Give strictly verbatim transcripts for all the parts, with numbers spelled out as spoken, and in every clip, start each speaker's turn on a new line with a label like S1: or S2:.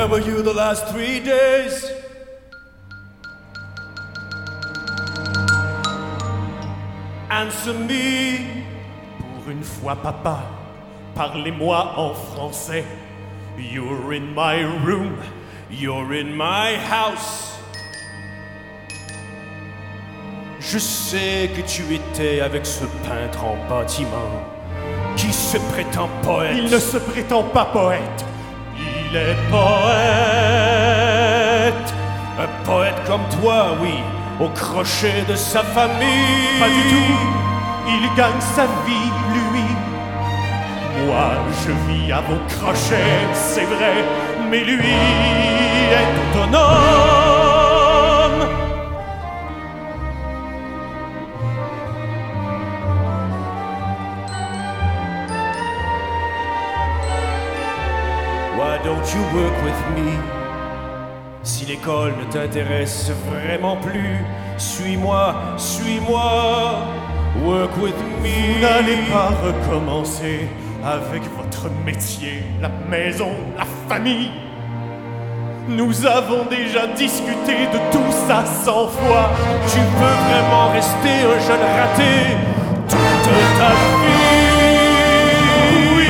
S1: Where were you the last three days? Answer me.
S2: Pour une fois, papa, parlez-moi en français. You're in my room.
S1: You're in my house. Je sais que tu étais avec ce peintre en bâtiment qui se prétend poète.
S2: Il ne se prétend pas poète.
S1: Il est poète. Un poète comme toi, oui, au crochet de sa famille.
S2: Pas du tout. Il gagne sa vie, lui. Moi, je vis à vos crochets, c'est vrai, mais lui est autonome.
S1: Why don't you work with me? Si l'école ne t'intéresse vraiment plus, suis-moi, suis-moi, work with me.
S2: Vous n'allez pas recommencer avec votre métier, la maison, la famille. Nous avons déjà discuté de tout ça cent fois.
S1: Tu veux vraiment rester un jeune raté toute ta vie?
S2: Oui.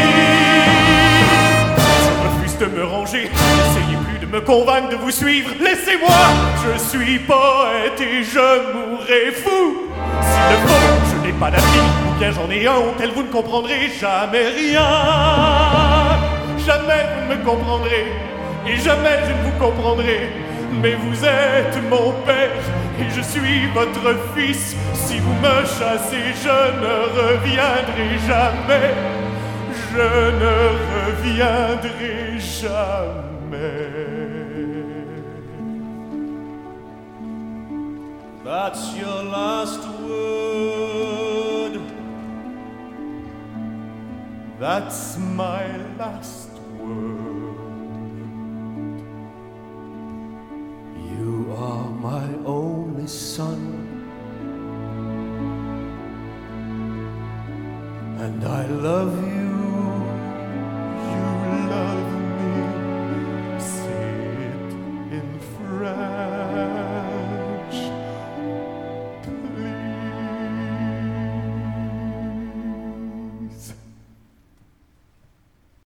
S2: Je refuse de me ranger. N'essayez plus de me convaincre de vous suivre. Laissez-moi. Je suis poète et je mourrai fou. S'il le faut, je n'ai pas d'amis, ou bien j'en ai un auquel vous ne comprendrez jamais rien. Jamais vous ne me comprendrez, et jamais je ne vous comprendrai. Mais vous êtes mon père, et je suis votre fils. Si vous me chassez, je ne reviendrai jamais. Je ne reviendrai jamais.
S1: That's your last word.
S2: That's my last word.
S1: You are my only son, and I love you